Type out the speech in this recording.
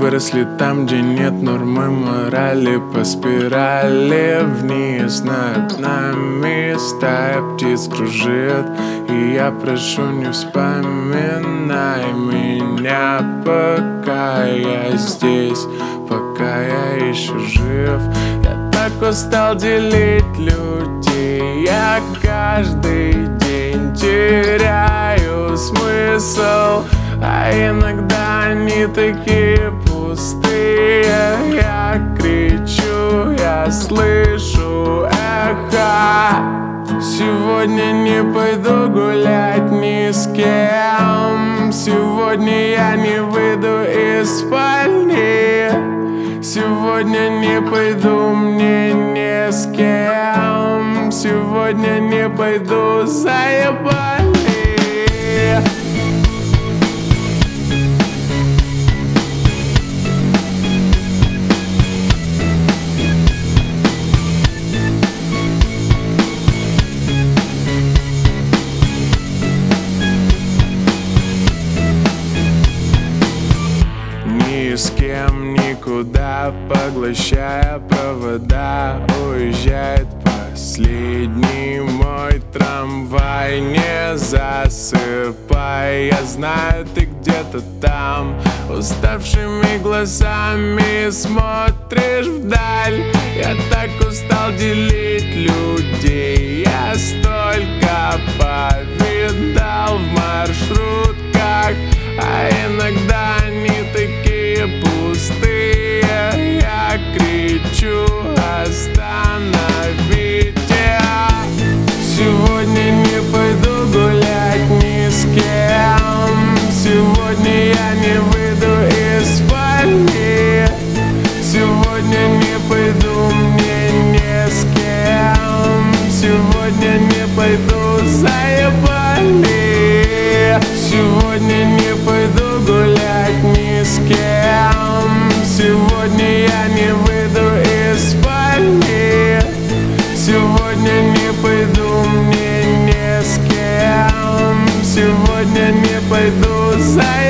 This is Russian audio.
выросли там, где нет нормы морали. По спирали вниз над нами стая птиц кружит. И я прошу, не вспоминай меня, пока я здесь, пока я еще жив. Я так устал делить людей, я каждый день теряю смысл, а иногда они такие пустые. Я кричу, я слышу эхо. Сегодня не пойду гулять ни с кем. Сегодня я не выйду из спальни. Сегодня не пойду мне ни с кем. Сегодня не пойду, заебали. Ни с кем, никуда, поглощая провода. Уезжает последний мой трамвай. Не засыпай, я знаю, ты где-то там. Уставшими глазами смотришь вдаль. Я так устал делить людей. Я столько повидал в маршрутках, а иногда они такие пустые. Я кричу, остановите. Сегодня не пойду гулять ни с кем. Сегодня я не выйду из спальни. Сегодня не пойду мне ни с кем. Сегодня не пойду, заебали. Сегодня не пойду гулять ни с кем. Сегодня я не выйду из спальни. Сегодня не пойду мне ни с кем. Сегодня не пойду, заебали.